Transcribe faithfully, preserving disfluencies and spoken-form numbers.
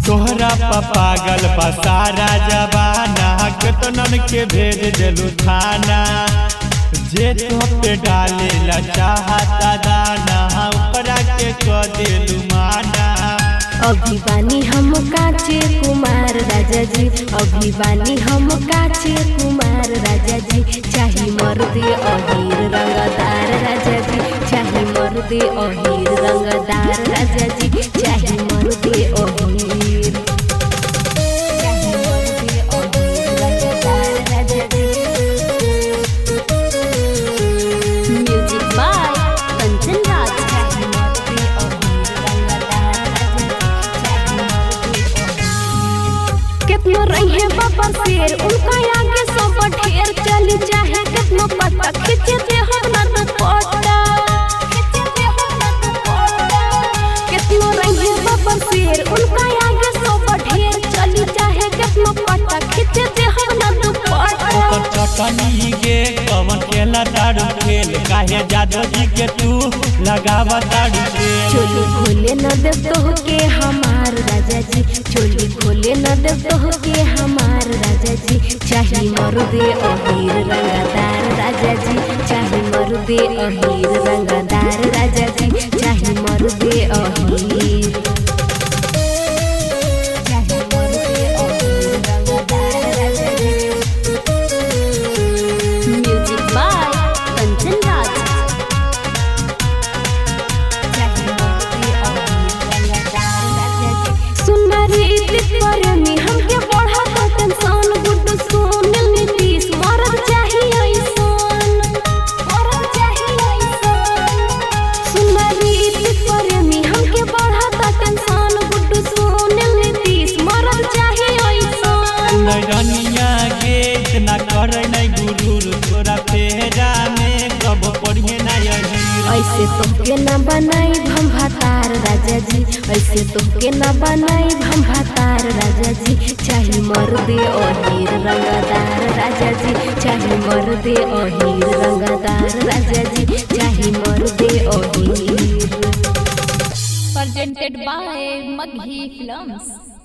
तोहरा पा पागल बा सारा जबाना केतनन के भेज देलू थाना जे तो पे डाले ला चाहता दाना ओकरा के क देलू माना। अभी बानी हम काचे कुमार राजा जी, अभी बानी हम काचे कुमार राजा जी। चाही मर्दे अहीर रंगदार राजा जी, चाही मर्दे अहीर रंगदार राजा जी, चाही मर्दे अहीर, चाही मर्दे अहीर रंगदार राजा जी। Music by Kanchan Raj. चाही मर्दे अहीर रंगदार राजा जी, कितनो रहे बाबा शेर उनका आगे सब ढेर चली चाहे कितनो पता खींचे दे हम ना दुपट्टा, खींचे दे हम ना दुपट्टा। कितनो रहे बाबा शेर उनका आगे सब ढेर चली चाहे कितनो पता खींचे दे हम ना दुपट्टा। ओकर चटनी के कवन केला दारू खेल काहे जादू जी के तू लगावा दारू खेल। चोली खोले न दे तो के हमार राजा जी, चोली खोले न दे तो के हमार राजा जी। चाही मर्दे अहीर रंगदार राजा जी, चाही मर्दे अहीर रंगदार राजा जी, चाही मर्दे अहीर, चाही मर्दे अहीर रंगदार राजा जी। Music by Kanchan Raj. सुनरी प्रेमी हमके बढ़ा तो टेंशन गुड्डू सोनल नीतीश मरद चाहिए ऐसन, मरद चाहिए ऐसन। सुनरी प्रेमी हमके बढ़ा तो टेंशन गुड्डू सोनल नीतीश मरद चाहिए ऐसन। नैरनिया के इतना करे नहीं गुरूर तोरा फेरा में कब पढ़िए ना यही। ऐसे तुमके न बनाई हम भातार राजा जी, ऐसे तुमके न बनाई हम भातार राजा जी। चाही मर्दे अहीर रंगदार राजा जी, चाही मर्दे अहीर रंगदार राजा जी, चाही मर्दे Ahir. Presented by Maghi Films।